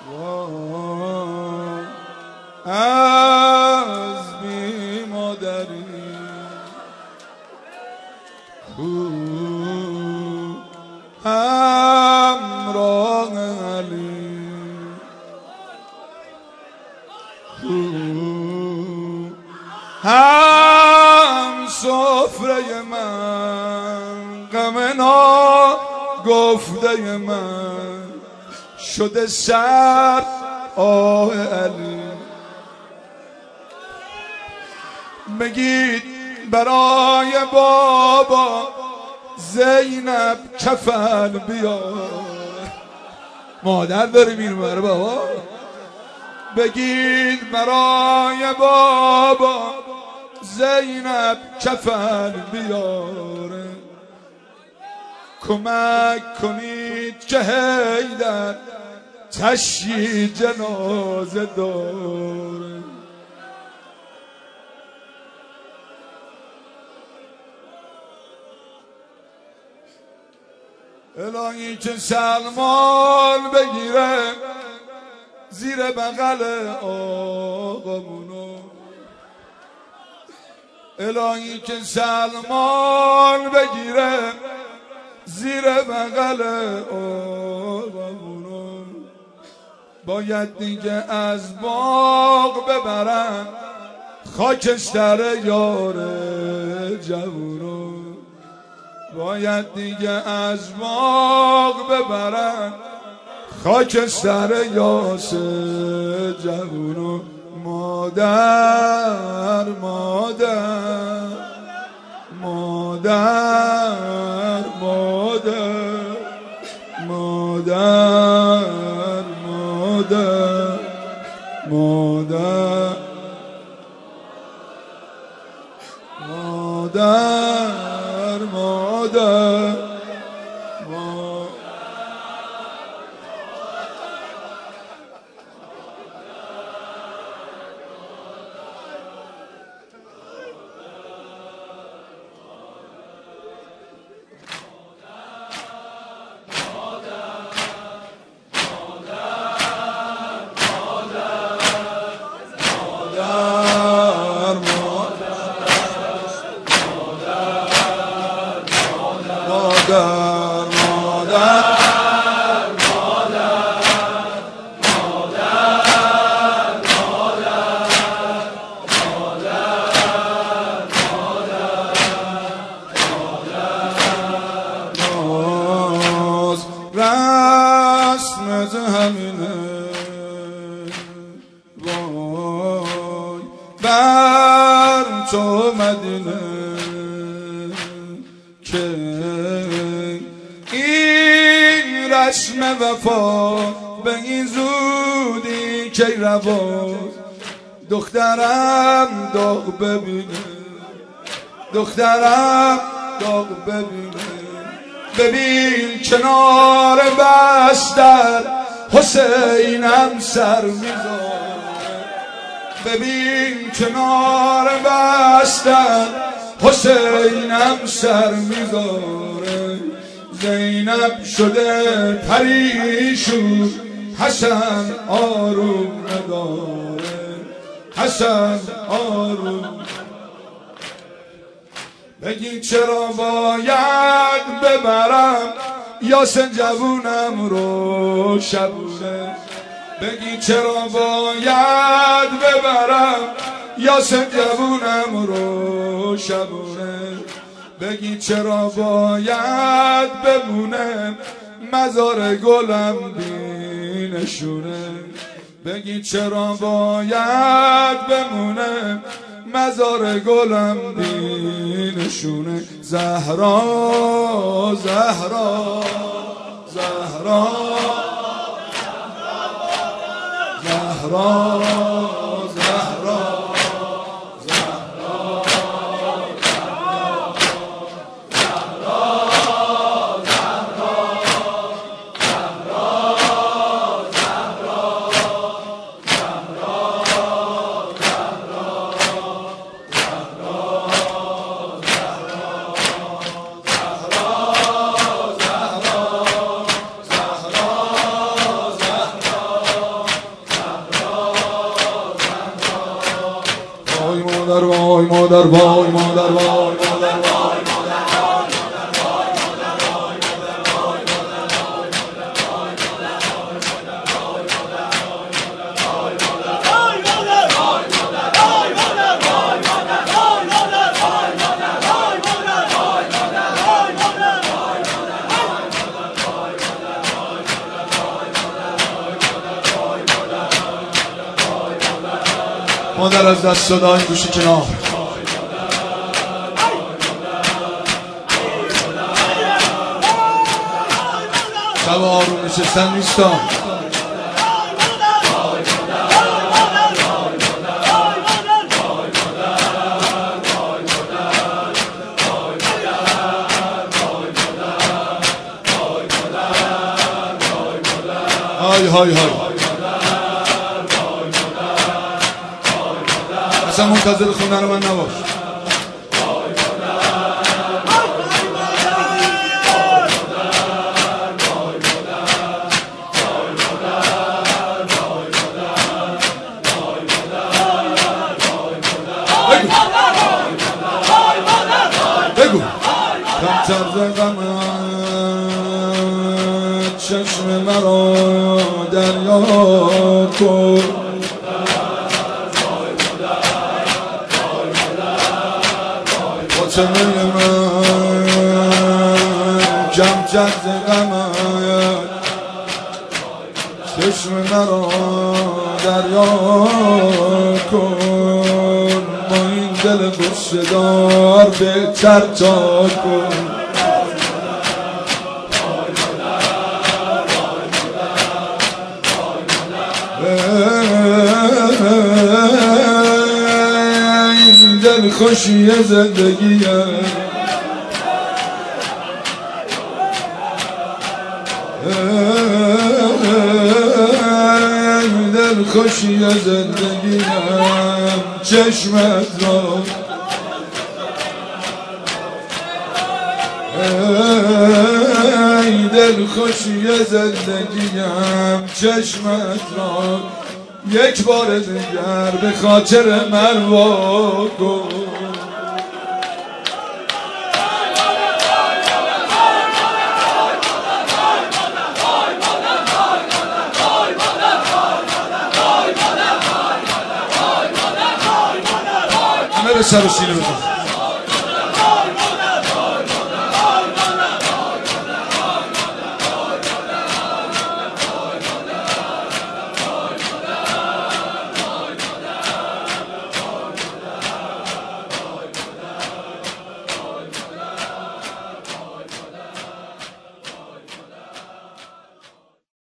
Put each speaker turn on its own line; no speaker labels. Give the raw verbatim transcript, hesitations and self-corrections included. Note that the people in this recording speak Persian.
از بی مادری کو همراه علی کو هم سفره من غم نا گفته من شده سر آه علی بگید برای بابا زینب کفن بیار مادر داره میرمره بابا بگید برای بابا زینب کفن بیاره کمک کنید که حیدر تشییع جنازه داره الهی که سلمان بگیره زیر بغل آقامونو الهی که سلمان بگیره زیر بغل آقامونو باید دیگه از باغ ببرن خاکستر یار جوونو باید دیگه از باغ ببرن خاکستر یاسر جوونو مادر مادر مادر مادر مادر مادر مادر مادر مادر رسمت همینه وای بر تو مدینه که این رسم وفا به این زودی که رواز دخترم داغ ببینه دخترم داغ ببینه ببین کنار بستر حسینم سر میذاره ببین کنار بستر حسینم سر میذاره زینب شده پریشون حسن آروم نداره حسن آروم بگی چرا باید ببرم یاسین جوونم رو شبونه بگی چرا باید ببرم یاسین جوونم رو شبونه بگی چرا باید بمونه مزار گلم بینشونه بگی چرا باید بمونه مزار گلم بینشونه زهرا زهرا زهرا زهرا مادر وای مادر وای مادر وای مادر وای مادر از دست داده این گوشی کنار شب آروم نشستن نیستا های های های اصلا منتظر خوندن من نباش بگو کمتر غمت چشم مرا دریا کن فاطمه من کمتر غمت چشم مرا دریا کن با این دل غصه دار بهتر تا کن این دل خوشی زندگیه دل خوشی زندگیم چشمت را ای دل خوشی زندگیم چشمت را یک بار دیگر به خاطر من وا کن همه به سر و سینه بزن